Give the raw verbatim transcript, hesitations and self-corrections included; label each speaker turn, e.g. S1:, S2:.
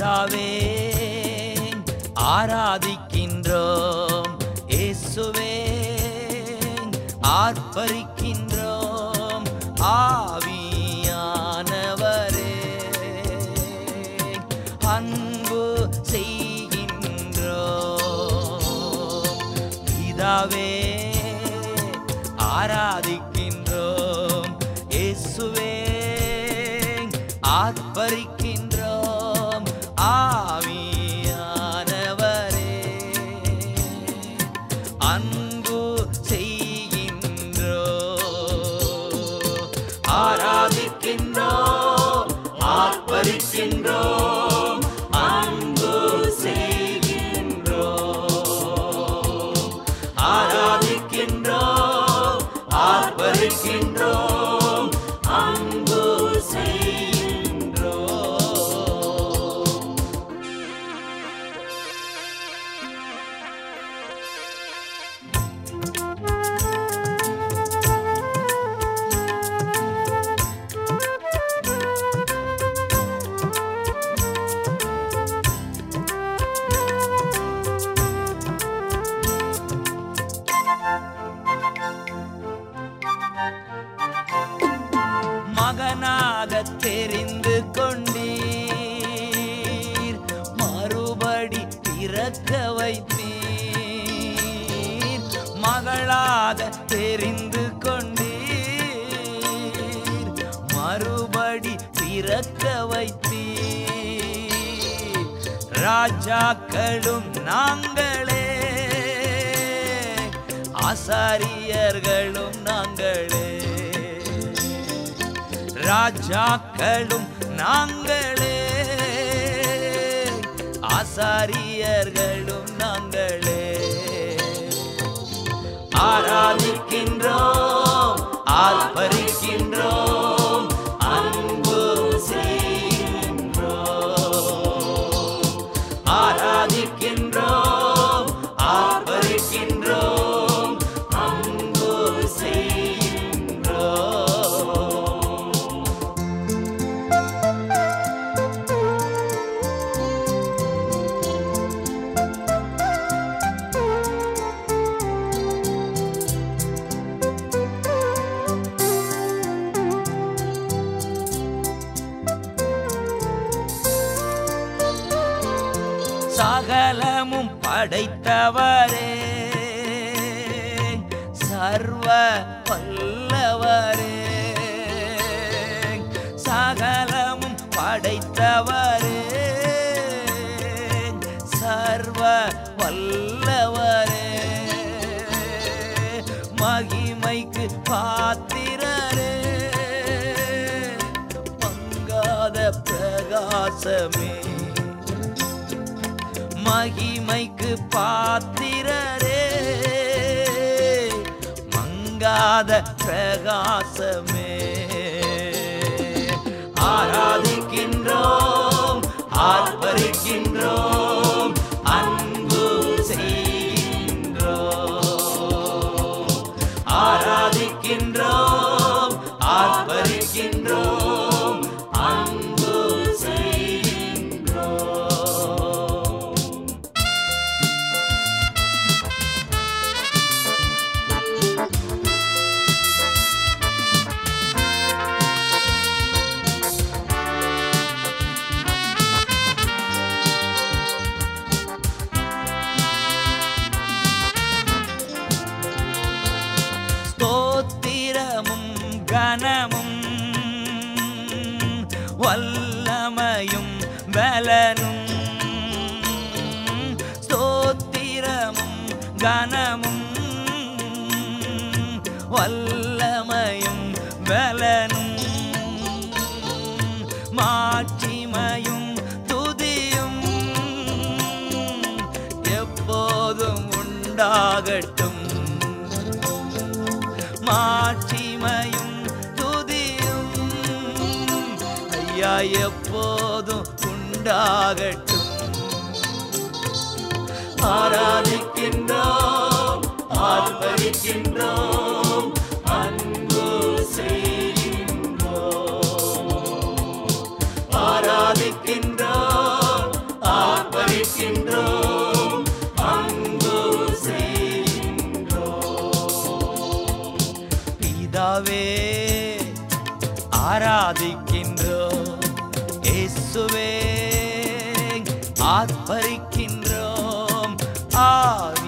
S1: பிதாவே ஆராதிக்கின்றோம், இயேசுவே ஆர்ப்பரிக்கின்றோம், ஆவியானவரே அன்பு செய்கின்றோம். பிதாவே ஆராதிக்கின்றோம், இயேசுவே ஆர்ப்பரிக்கின்றோம், ஆவியானவரே அன்பு செய்கின்றோம். ஆராதிக்கின்றோம், ஆர்ப்பரிக்கின்றோம், அன்பு செய்கின்றோம். ஆராதிக்கின்றோம், ஆர்ப்பரிக்கின்றோம், அன்பு செய்கின்றோம். மகனாக தெரிந்து கொண்டீர், மறுபடி பிறக்க வைத்தீர். மகளாக தெரிந்து கொண்டீர், மறுபடி பிறக்க வைத்தீர். ராஜாக்களும் நாங்களே, ஆசாரியர்களும் நாங்களே. ராஜாக்களும் நாங்களே, ஆசாரியர்களும் நாங்களே. ஆராதிக்கின்றோம், ஆர்ப்பரிக்கின்றோம், அன்பு செய்கின்றோம். ஆராதிக்கின்றோம், ஆர்ப்பரிக்கின்றோம், அன்பு செய்கின்றோம். சகலமும் படைத்தவரே, சர்வ வல்லவரே. சகலமும் படைத்தவரே, சர்வ வல்லவரே. மகிமைக்கு பாத்திரரே, பங்காத பிரகாசமே. மகிமைக்கு பாத்திரரே, மங்காத பிரகாசமே. ஆராதிக்கின்றோம், ஆர்ப்பரிக்கின்றோம், அன்பு செய்கின்றோம். ஆராதிக்கின்றோம், ஆர்ப்பரிக்கின்றோம், அன்பு செய்கின்றோம். ஸ்தோத்திரமும் கனமும் வல்லமையும் பலனும். ஸ்தோத்திரமும் கனமும் வல்லமையும் பலனும். மாட்சிமையும் துதியும் எப்போதும் உண்டாகட்டும். மாட்சிமையும் துதியும் ஐயா எப்போதும் உண்டாகட்டும். ஆராதிக்கின்றோம், ஆர்ப்பரிக்கின்றோம், அன்பு செய்கின்றோம். ஆராதிக்கின்றோம், ஆராதிக்கின்றோம் இயேசுவே, ஆர்ப்பரிக்கின்றோம். ஆ